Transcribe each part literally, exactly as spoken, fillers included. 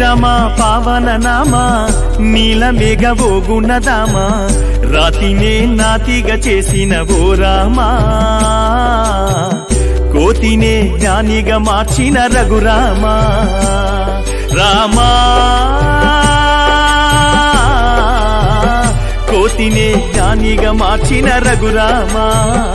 శ్రీరామ పావన నామ నీల మేఘవో గుణదామ రాతినే నాతిగా చేసిన ఓ రామా కోతినే జ్ఞానిగా మార్చిన రఘురామా రామా కోతినే జ్ఞానిగా మార్చిన రఘురామా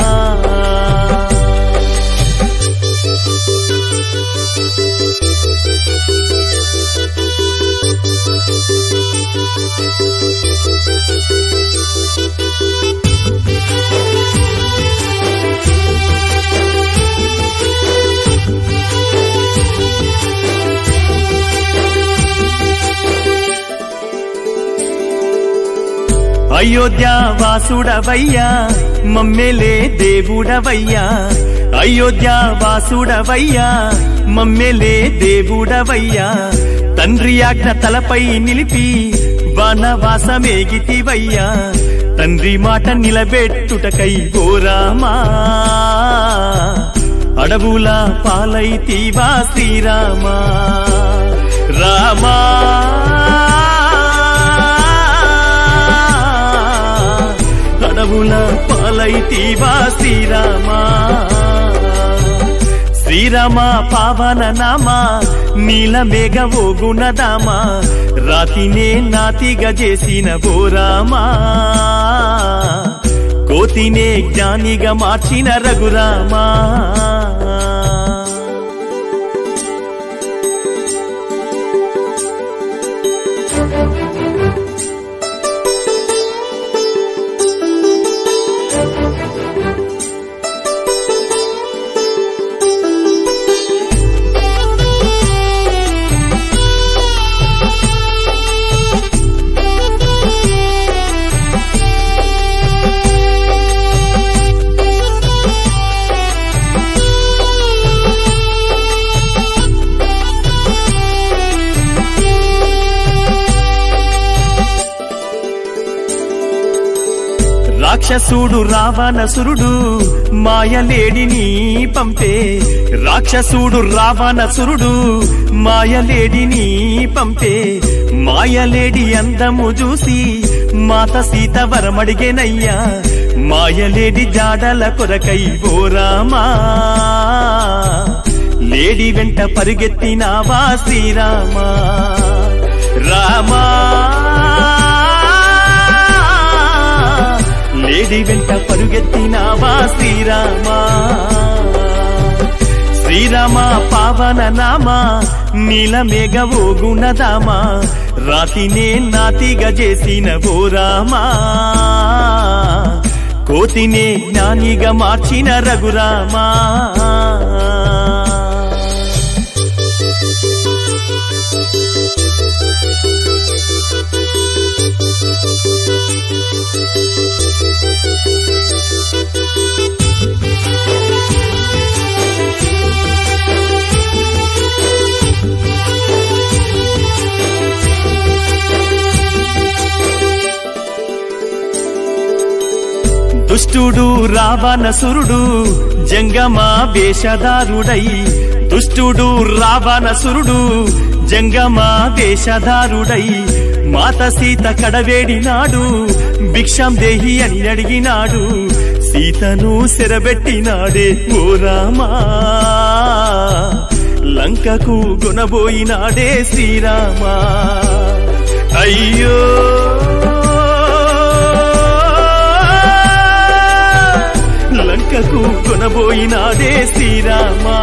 అయోధ్య వాసుడవయ్యా మమ్మెలే దేవుడవయ్యా అయోధ్య వాసుడవయ్యా మమ్మెలే దేవుడవయ్యా తండ్రి ఆజ్ఞ తలపై నిలిపి వనవాసమేగితివయ్యా తండ్రి మాట నిలబెట్టుటకై ఓ రామా అడవుల పాలైతివా శ్రీరామా రామా అడవుల పాలైతివా శ్రీరామా శ్రీరామ పావన నామ నీల మేఘవో గుణదామ రాతినే నాతిగా చేసిన ఓ రామా కోతినే జ్ఞానిగా మార్చిన రఘురామా రాక్షసుడు రావణసురుడు మాయలేడిని పంపే రాక్షసుడు రావణసురుడు మాయలేడిని పంపే మాయలేడి అందము చూసి మాత సీత వరమడిగేనయ్యా మాయలేడి జాడల కొరకై ఓ రామా లేడి వెంట పరిగెత్తినావా శ్రీరామా రామా లేడి వెంట పరుగెత్తినావా శ్రీరామా శ్రీరామ పావన నామ నీల మేఘవో గుణదామ రాతినే నాతిగా చేసిన ఓ రామా కోతినే జ్ఞానిగా మార్చిన రఘురామా దుష్టుడు రావణసురుడు జంగమ వేషధారుడై దుష్టుడు రావణసురుడు జంగమ వేషధారుడై మాత సీత కడవేడినాడు భిక్షం దేహి అని అడిగినాడు సీతను సెరబెట్టినాడే ఓ రామా లంకకు గుణబోయినాడే శ్రీరామా అయ్యో లంకకు కొనబోయినాడే శ్రీరామా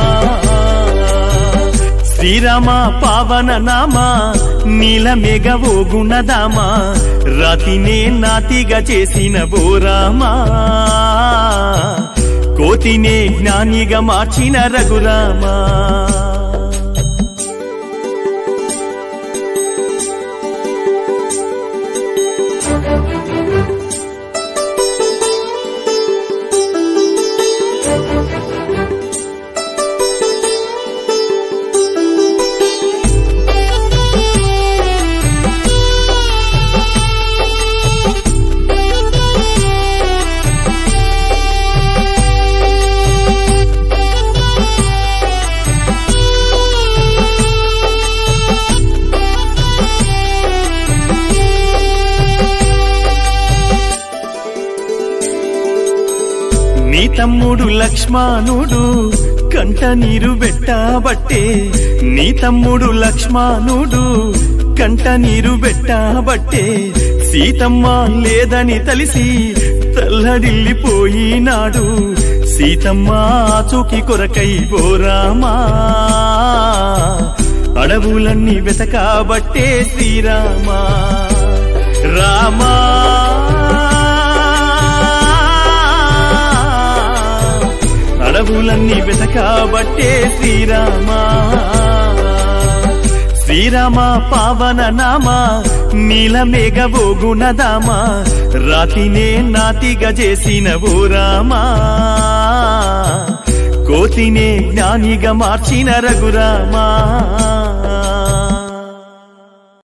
శ్రీరామ పావన నామ నీల మేఘవో గుణదామ రాతినే నాతిగా చేసిన ఓ రామా కోతినే జ్ఞానిగా మార్చిన రఘురామా తమ్ముడు లక్ష్మణుడు కంట నీరు పెట్టబట్టే నీ తమ్ముడు లక్ష్మణుడు కంట నీరు పెట్టబట్టే సీతమ్మ లేదని తలిసి తల్లడిల్లిపోయినాడు సీతమ్మ చూకి కొరకై ఓ రామా అడవులన్నీ వెతకబట్టే శ్రీరామా రామా అడవులన్నీ వెతకబట్టే శ్రీరామా శ్రీరామ పావన నామా నీలమేఘవో గుణదామా రాతినే నాతిగా చేసిన ఓ రామా కోతినే జ్ఞానిగా మార్చిన రఘురామా